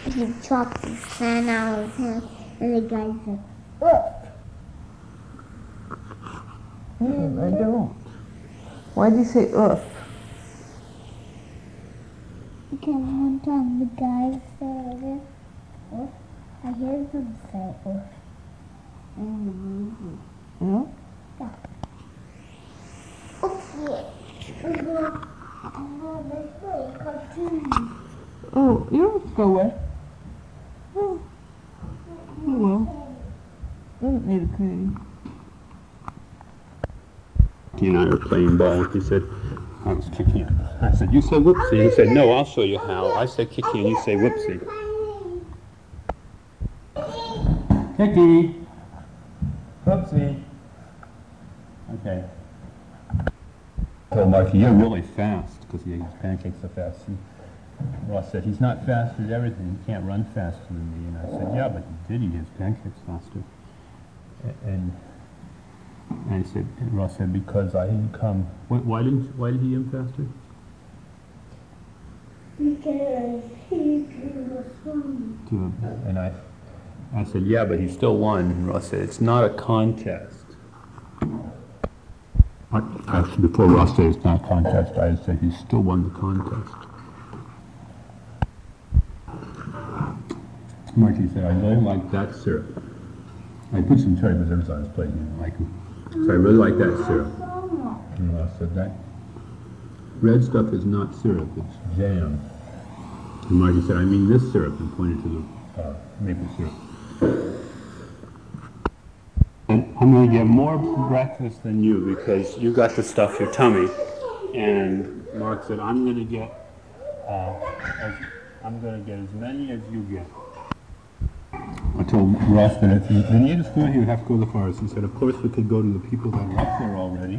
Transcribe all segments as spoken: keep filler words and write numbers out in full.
he chopped his hand out of his hand, and the guy said, "Ugh." Mm, I don't. Why did you say ugh? Because one time the guy said, "Ugh." I heard him say, "Ugh." Mm-hmm. Yeah? Yeah. Okay. I'm going to play a cartoon. Oh, you don't go away. Oh, oh well. I don't need a candy. He and I were playing ball. He said, I was kicking him. I said, you say whoopsie. He said, no, I'll show you how. I say kicky and you say whoopsie. Kicky. Whoopsie. Okay. I told Marky, you're really fast, because he ate his pancakes so fast. And Ross said, he's not fast at everything. He can't run faster than me. And I said, yeah, but he did eat his pancakes faster. And And he said, and Ross said, because I didn't come. Why, why didn't? Why did he eat him faster? Because he was strong. To, and I, I said, yeah, but he still won. And Ross said, it's not a contest. I, actually, before Ross said it's not a contest, I said he still won the contest. Marky said, I really like that syrup. I put some cherry preserves on his plate. You didn't like them. So I really like that syrup. And Ross said that red stuff is not syrup, it's jam. And Marty said, I mean this syrup, and pointed to the uh, maple syrup. And I'm going to get more breakfast than you because you got to stuff your tummy. And Mark said, I'm going to get, uh, as, I'm going to get as many as you get. I told Ross that if he, when he ate his food, he would have to go to the forest. He said, of course, we could go to the people that are up there already.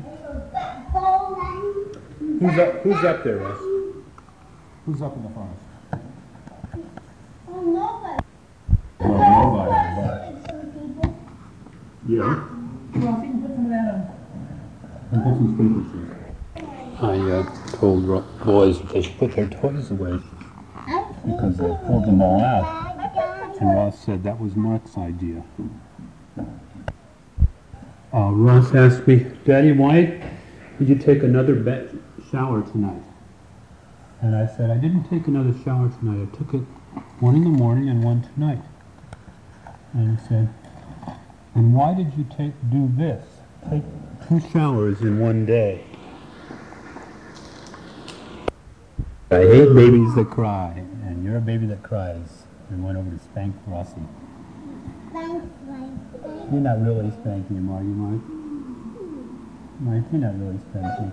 Who's up, who's up there, Ross? Who's up in the forest? Oh, nobody. Well, nobody, but... Yeah? Ross, you can put some of that on. And put some sprinkles in. I uh, told Ro boys that they should put their toys away because they pulled them all out. And Ross said that was Mark's idea. Uh, Ross asked me, Daddy, why did you take another bed shower tonight? And I said, I didn't take another shower tonight. I took it one in the morning and one tonight. And he said, and why did you take do this? Take two showers in one day. I hate babies that cry, and you're a baby that cries. And went over to spank Rossi. Thanks, Mike. You're not really spanking him, are you, Mike? Mike, you're not really spanking.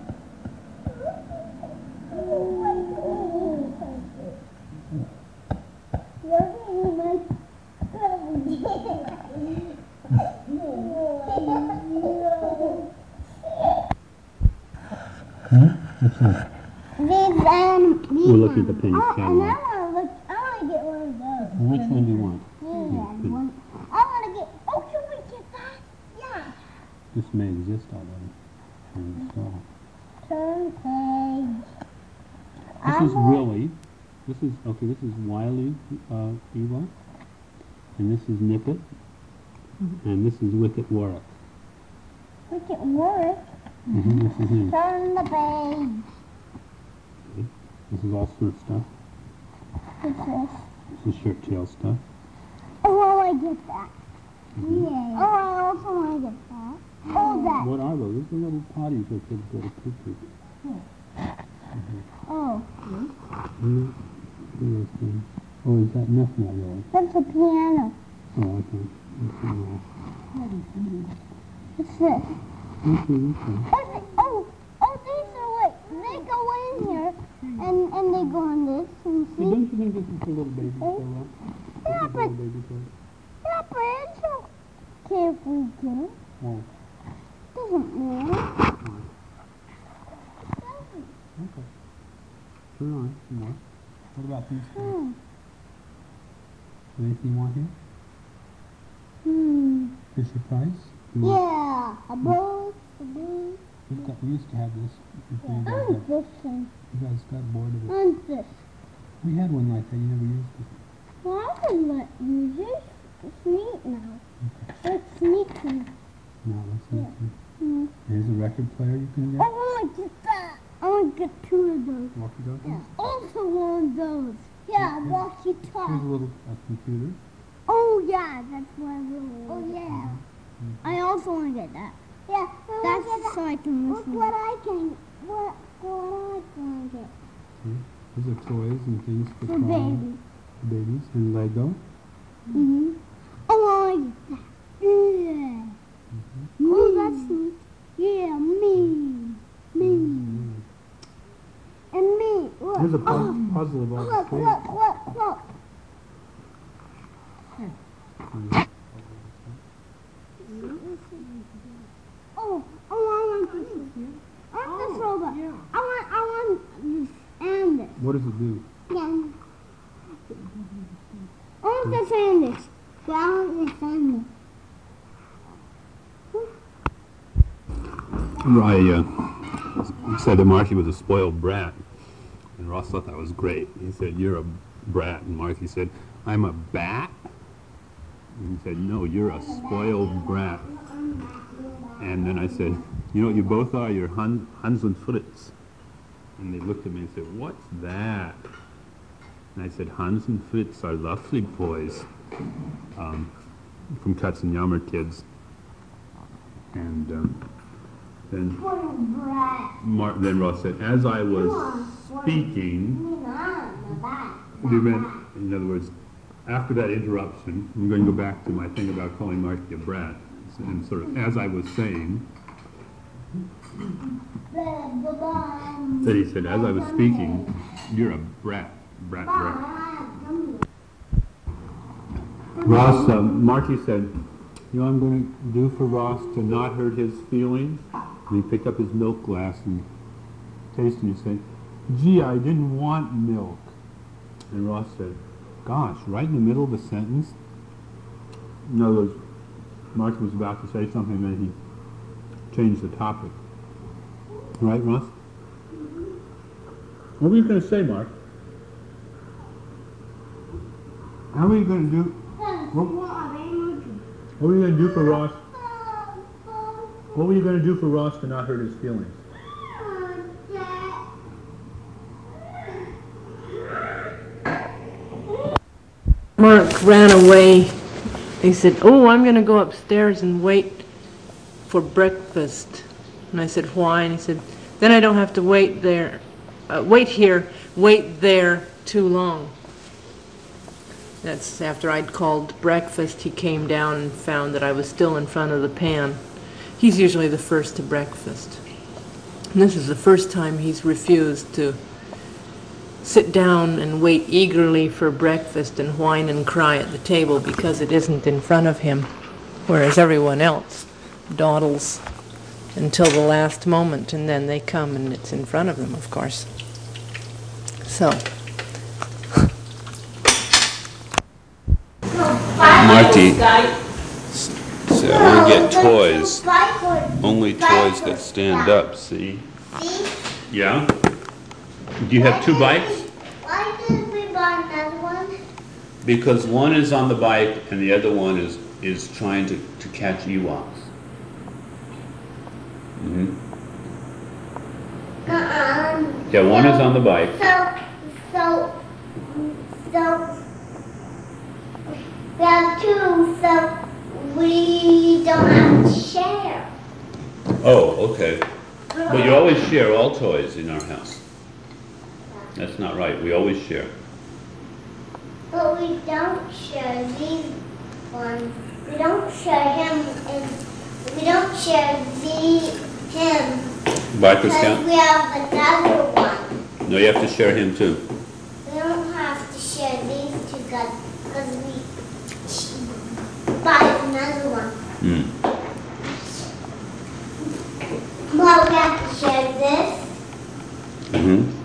Hmm? What's this? These, um, these We're looking at the penny oh, catalog. and I want to look, I want to get one of those. Which one do you want? Yeah, one. I want to get, oh, can we get that? Yeah. This may exist already. And so, Turn page. this I is want- Willie. This is, okay, this is Wiley uh, Eva. And this is Nippet. Mm-hmm. And this is Wicket Warwick. Wicket Warwick? Mm-hmm, this is him. Turn the page. Okay. This is all sort of stuff. What's this? This is shirt tail stuff. Oh, I want to get that. Mm-hmm. Yeah. Oh, I also want to get that. Oh, that. What are those? These are little potties where kids go to poo-poo. Oh, Mm-hmm. Those things. Oh, is that enough now, really? that's a piano. Oh, okay. That's all. What's this? Okay, okay. Oh, they- oh, oh, these are like, they go in here, and, and they go on this, and Hey, see? don't you think this is for little babies to Oh. grow up? Yeah, This is but, little baby toys. yeah, but it's okay if we get it. Oh, Doesn't matter. okay. Turn on some more. What about these things? Hmm. Anything you want here? Hmm. Fisher Price? You want- Yeah, a boat, a boat. We've got, we used to have this. before You guys I'm got, fishing. you guys got bored of it. I'm fish. We had one like that. You never used it. What? record player you can I get? want to get that. I want to get two of those. Walkie-talkies? Yeah. Also one of those. Yeah, Here's- walkie Here's a talkie. little a computer. Oh yeah, that's what I really want. Oh yeah. I also want to get that. Yeah, that's get so I can listen. Look what I can. What what I can get. These are toys and things for, For crawling, baby. for babies and Lego. Mhm. Oh, I want that. Yeah. Oh, that's neat. Yeah, me, me, and me. Look. Here's a pu- Oh. puzzle of all the Look, toys. look, look, look. Oh, oh, I want this. I want this robot. I want, I want this and this. What does it do? Yeah. I want this and this. Yeah, I want this and this. I uh, said that Marky was a spoiled brat, and Ross thought that was great. He said, "You're a brat," and Marky said, "I'm a bat." And he said, "No, you're a spoiled brat." And then I said, "You know what you both are? You're Hun- Hans and Fritz." And they looked at me and said, "What's that?" And I said, "Hans and Fritz are lovely boys um, from Katzenjammer Kids." And um, then, Mar- then Ross said, "As I was speaking," we meant, in other words, after that interruption, I'm going to go back to my thing about calling Marky a brat. And sort of, as I was saying, that he said, as I was speaking, "You're a brat, brat, brat." Ross, uh, Marky said, "You know what I'm going to do for Ross to not hurt his feelings?" And he picked up his milk glass and tasted it and said, "Gee, I didn't want milk." And Ross said, "Gosh, right in the middle of a sentence?" In other words, Marky was about to say something, and then he changed the topic. Right, Ross? What were you going to say, Mark? How were you going to do? What, what were you going to do for Ross? What were you going to do for Ross to not hurt his feelings? Mark ran away. He said, "Oh, I'm going to go upstairs and wait for breakfast." And I said, "Why?" And he said, "Then I don't have to wait there, uh, wait here, wait there too long." That's after I'd called breakfast. He came down and found that I was still in front of the pan. He's usually the first to breakfast. And this is the first time he's refused to sit down and wait eagerly for breakfast and whine and cry at the table because it isn't in front of him, whereas everyone else dawdles until the last moment, and then they come and it's in front of them, of course. So, Marty said, "I want to get toys, only toys that stand up, see?" Yeah? Do you have two bikes? Why did we buy another one? Because one is on the bike and the other one is, is trying to, to catch Ewoks. Mm-hmm. Uh-uh. Yeah, one is on the bike. So, so, so, we have two, so we don't have to share. Oh, okay. But you always share all toys in our house. That's not right. We always share. But we don't share these ones. We don't share him and we don't share the him. Bikers Because count? we have another one. No, you have to share him too. We don't have to share these two guys because we buy another one. Mm. Well, we have to share this Mm-hmm.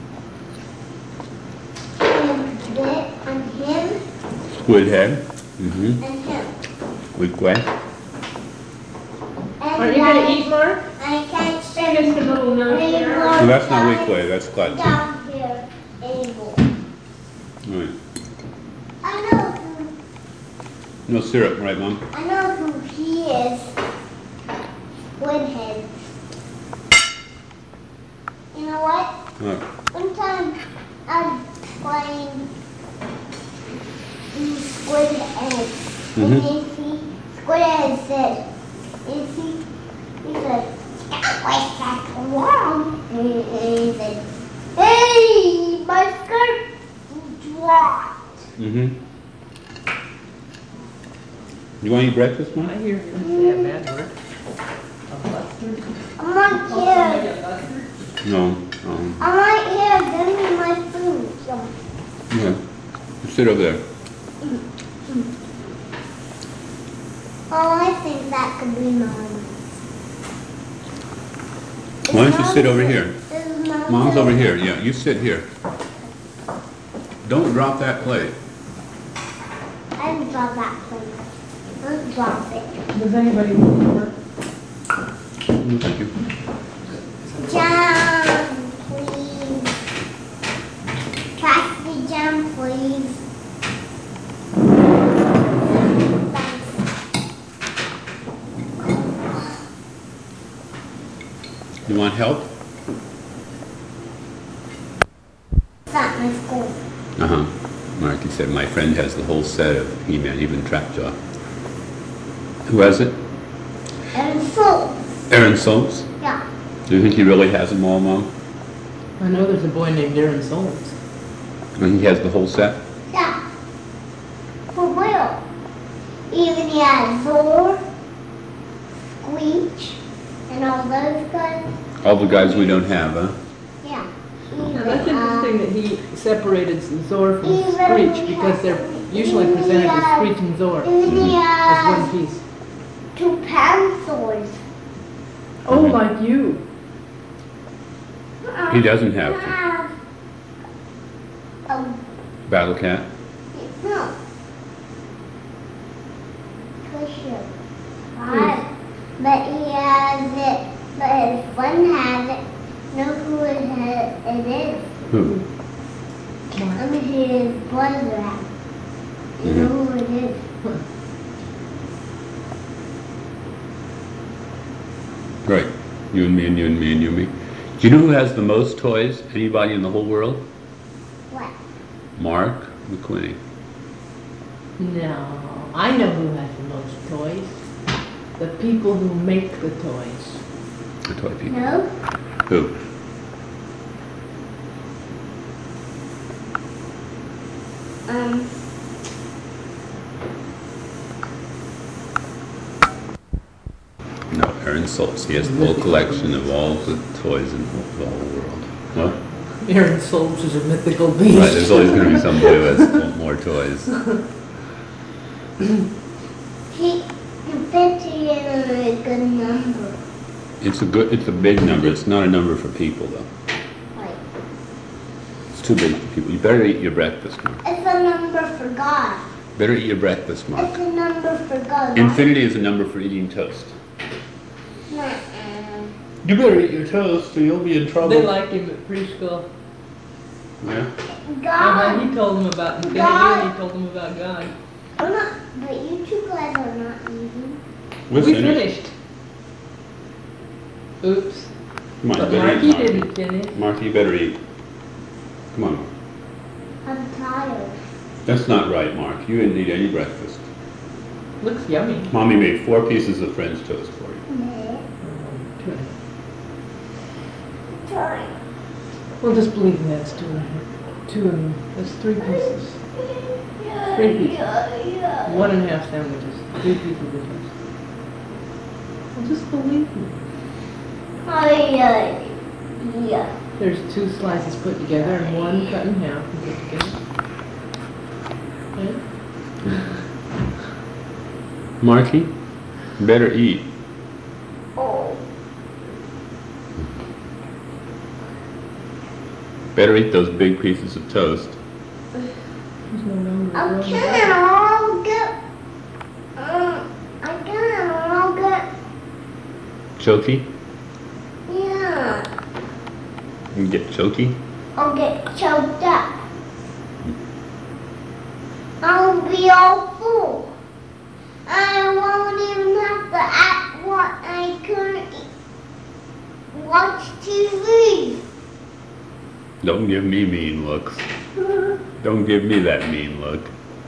and this and him With head. Mm-hmm. and him. With Gwen. And are you going to eat, Mark? I can't share Just a little note any there. more So that's not guys Weequay, that's Gladstone. down here anymore. Right. I know who No syrup, right, Mom? I know who he is. Winhead. know what? What? One time I was playing Squid Egg. Mhm. And you see, Squid Egg said, you see, he said, what's that wrong? And he said, hey, my skirt dropped. Mm-hmm. You want to eat breakfast, Mom? I hear him say a bad word. I'm right here. No. Um, I'm right here. Give me my food. yeah. You sit over there. Oh, I think that could be mine. Why don't you sit over here? Is Mom Mom's there? over here. Yeah, you sit here. Don't drop that plate. I didn't drop that plate. Don't drop it. Does anybody want more? No, thank you. Jam, please. Pass the jam, please. You want help? It's not my school. Uh-huh. Marky said, my friend has the whole set of He-Man, even Trapjaw. Who has it? And so, Aaron Soltz? yeah. Do you think he really has them all, Mom? I know there's a boy named Aaron Solomons. And he has the whole set? Yeah. For real. Even he has Zor, Squeech, and all those guys. All the guys we don't have, huh? Yeah. Now, that's Even, uh, interesting that he separated Zor from Even Screech we because have- they're usually presented as Yeah. Screech and Zor Even he as one has piece. two Panzers. Oh, Mhm. like you. He doesn't have to. Have, um, Battle Cat? no. Cushion. Right. But he has it, but his friend has it. Know who it, ha- it is. Who? I mean, his brother has it. You know who it is. Right. You and me and you and me and you and me. Do you know who has the most toys? Anybody in the whole world? What? Mark McQuinney. No, I know who has the most toys. The people who make the toys. The toy people. No? Who? Um, No, Aaron Soltz. He has the whole collection of all the toys in the whole world. What? Aaron Solomons is a mythical beast. Right, there's always going to be somebody who has more toys. he, you bet you in a good number. It's a good, it's a big number. It's not a number for people, though. Like, It's too big for people. You better eat your breakfast, Mark. it's a number for God. Better eat your breakfast, Mark. It's a number for God. Infinity is a number for eating toast. Nuh-uh. You better eat your toast or you'll be in trouble. They like him at preschool. Yeah? Uh-huh, God. he told them about infinity God. and he told them about God. I'm not, but you two guys are not eating. We're we finished. finished. Oops. Come on, you But better Marky eat, Marky. didn't finish. Marky, you better eat. Come on. I'm tired. That's not right, Mark. You didn't eat any breakfast. Looks yummy. Mommy made four pieces of French toast for you. Yeah. Two. Tired. We'll just believe in that's two and a half. Two and that's three pieces. Three pieces. One and a half sandwiches. Three pieces of toast. Well, just believe me. Oh, yeah. Yeah. There's two slices put together and one cut in half and put together. Yeah? Marky, you better eat. Oh. Better eat those big pieces of toast. There's no number. I There's no can't all get. Um, I can't all get. Choky? Yeah. You can get choky? I'll get choked up. I'll be all full. I won't even have to act what I couldn't watch T V. Don't give me mean looks. Don't give me that mean look.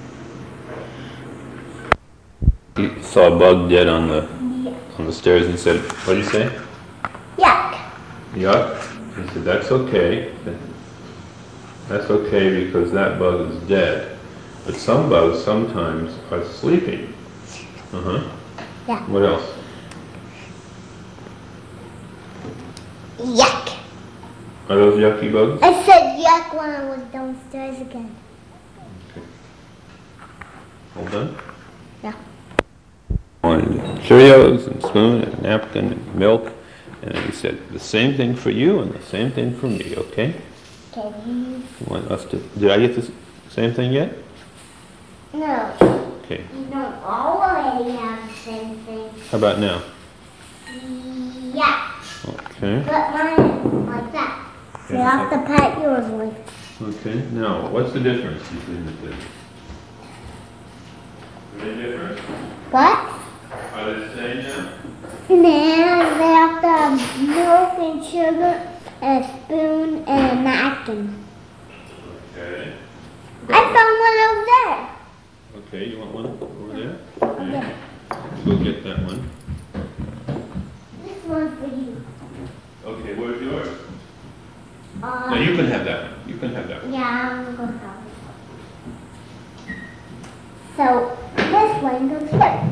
He saw a bug dead on the on the stairs and said, what did he say? Yuck. Yuck. He said, that's okay. That's okay because that bug is dead. But some bugs sometimes are sleeping. Uh-huh. Yeah. What else? Yuck. Are those yucky bugs? I said yuck when I was downstairs again. Okay. All done? Yeah. Wanted Cheerios and spoon and napkin and milk. And then he said, the same thing for you and the same thing for me, okay? Okay. You want us to, did I get the s- same thing yet? No. Okay. You don't already have the same thing. How about now? Yeah. Okay. But mine like that. You have to pat yours like. Okay. Now, what's the difference between the two? Are they different? What? Are they the same now? And then they have to have milk and sugar and a spoon and a napkin. Okay. I found one over there. Okay, you want one over there? Okay. Go get that one. This one's for you. Okay, where's yours? Uh, No, you can have that one. You can have that one. Yeah, I'm going to have it. So, this one goes here.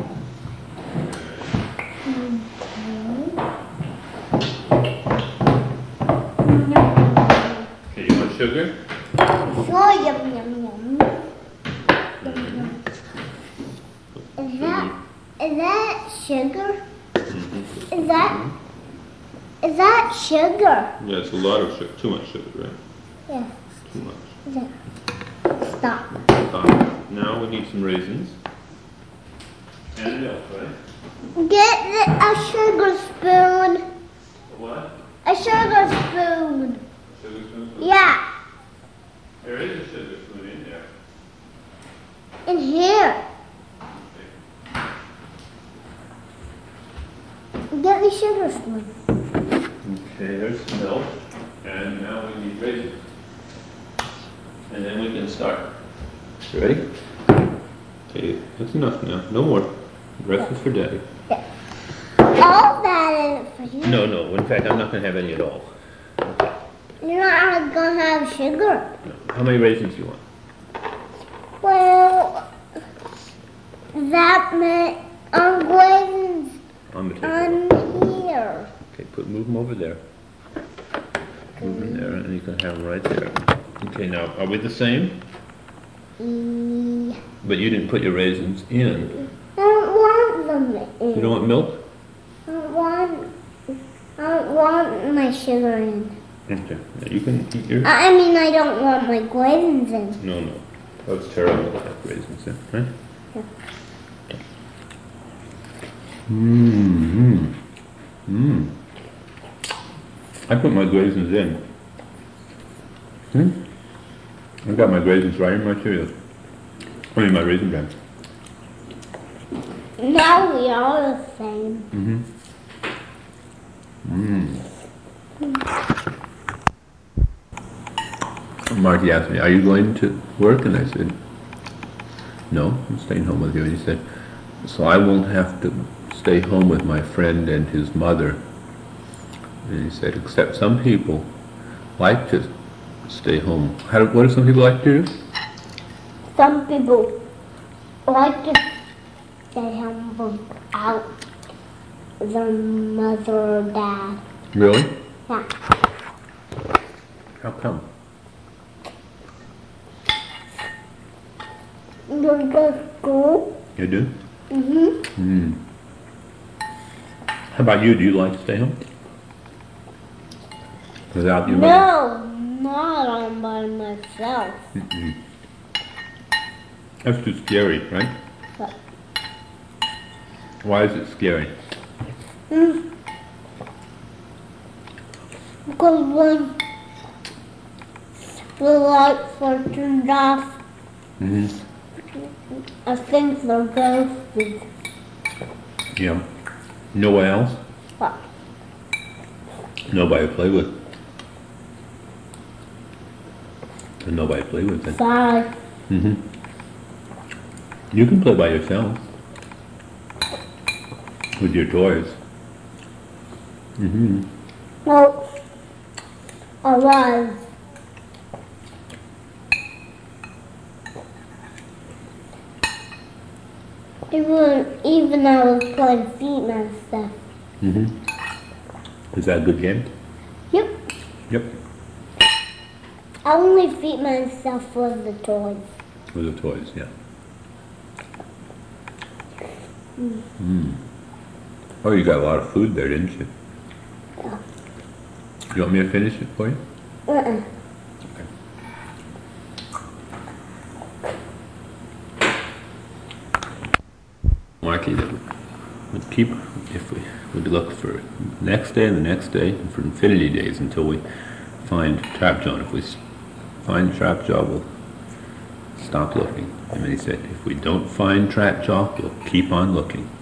Okay, you want sugar? Sure, yum, yum, yum. Is that, is that sugar? Is that, is that sugar? Yeah, it's a lot of sugar. Too much sugar, right? Yeah. Too much. There. Stop. Uh, now we need some raisins. And milk, right? Get the, a sugar spoon. What? A sugar spoon. Sugar spoon? Yeah, There is a sugar spoon in there. in here. Get the sugar spoon. Okay, there's milk. And now we need raisins. And then we can start. You ready? Okay, that's enough now. No more. The rest is for Daddy. All that is for you. No, no. In fact, I'm not going to have any at all. You're not gonna have sugar. No. How many raisins do you want? Well, that meant I'm going On the table. on here. Okay, put move them over there. Move them there, and you can have them right there. Okay, now are we the same? E- But you didn't put your raisins in. I don't want them in. You don't want milk? I don't want. I don't want my sugar in. Okay. Now you can eat your. I I mean, I don't want my raisins in. No, no. That's terrible to have raisins in, right? Yeah. Mmm. Mmm. I put my raisins in. Hmm? I got my raisins right in my Cheerios. I mean, my raisin bran. Now we are the same. Mm-hmm. Mmm. Marty asked me, are you going to work? And I said, no, I'm staying home with you. And he said, so I won't have to stay home with my friend and his mother. And he said, except some people like to stay home. How, what do some people like to do? Some people like to stay home without their mother or dad. Really? Yeah. How come? You go to school? You do? Mm-hmm. Hmm. How about you? Do you like to stay home? Without your mother? No, not all by myself. Mm-mm. That's too scary, right? But, Why is it scary? mm, because when the lights are turned off, Mm-hmm. I think they're ghosted. Yeah. No one else? But, Nobody to play with. And nobody play with it. Five. Mm-hmm. You can play by yourself. With your toys. Mm-hmm. No. Alive. Even, even I was playing Feetman stuff. Mm-hmm. Is that a good game? Yep. Yep. Only Feetman stuff was the toys. With the toys, yeah. Mm. Mm. Oh, you got a lot of food there, didn't you? Yeah. You want me to finish it for you? Uh-uh. Marky, that would keep, if we would look for next day and the next day and for infinity days until we find Trapjaw. And if we s- find Trapjaw, we'll stop looking. And then he said, if we don't find Trapjaw, we'll keep on looking.